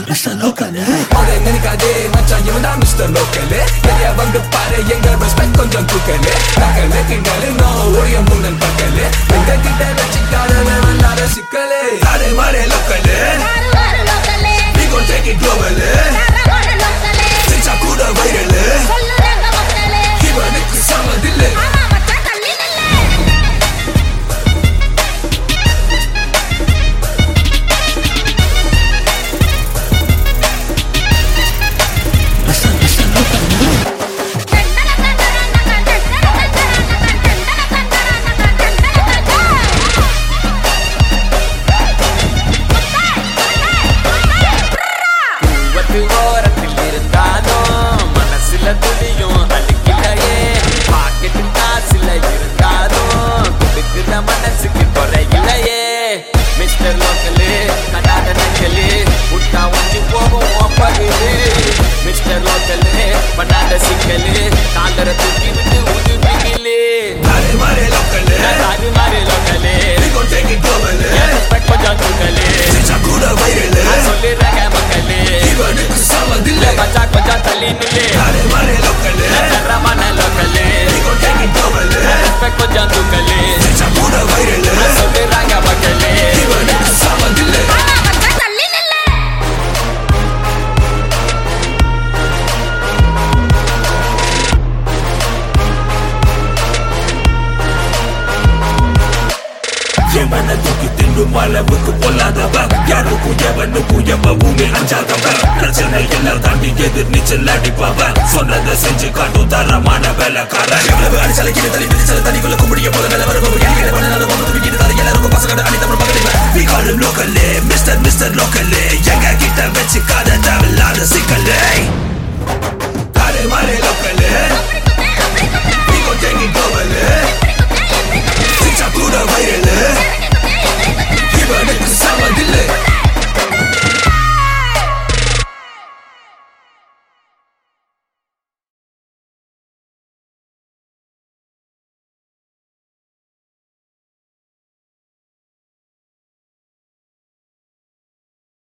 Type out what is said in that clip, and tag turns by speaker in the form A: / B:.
A: mister local
B: நினைக்காதே மச்சான் இவன் தான் மிஸ்டர் லோக்கல் நிறைய வந்து பாரு எங்க ரெஸ்பெக்ட் கொஞ்சம் தூக்கல் தக்கல் கிண்டல் நோ ஒழிய முன்னல் பக்கல் எங்க கிட்ட வச்சுக்காத வந்தாத சிக்கல் தாரே மாறே local we gon take it global சிச்சா கூட வைரல் இவனுக்கு சமதில்லை
C: ஓரத்தில் இருந்தாலும் மனசுல துடியும் அழுக்கிலையே பாக்கெட்டு காசுல இருந்தாலும் கொடுக்குற மனசுக்கு குறையிலையே மிஸ்டர் லோக்கலு கடாத நக்கலு விட்டா ஒஞ்சி போகும் பகுது மிஸ்டர் லோக்கலு பண்ணாத சிக்கலு காலரை தூக்கி விட்டு உதுப்பிங்களே
B: தாரே மாறே லோக்கல்
C: தாரு மாறு local
B: we gon take it global
C: respect கொஞ்சம் தூக்கலு
B: சிச்சா கூட வைரல்
C: சொல்லுறாங்க மக்களே
B: இவனுக்கு சமதில்லை
C: மச்சா கொஞ்சம் தள்ளி நில்லு
B: தாரே மாறே லோக்கல்
C: தரமான local
B: we gon take it global
C: respect கொஞ்சம் தூக்கலு
B: சிச்சா கூட வைரல்
C: சொல்லுறாங்க மக்களே
B: இவனுக்கு சமதில்லை எவனை தூக்கி தின்னும் அளவுக்கு பொல்லாதவன் யாருக்கும் எவனுக்கும் எப்பவுமே அஞ்சாதவன் பிரச்சனை எல்லாம் தாண்டி எதிர் நீச்சல் அடிப்பவன் சொன்னதை செஞ்சு காட்டும் தரமான வேலைக்காரன் எவ்வளவு அடிச்சலை கீழே தள்ளி மிதிச்சல தனிக்குள்ள கும்பிடிய போது மேல வரும் எல்லாருக்கும் பசங்க அணி தமிழ் மகளிர் லோக்கல்லே மிஸ்டர் லோக்கல்லே எங்க கிட்ட வச்சுக்காத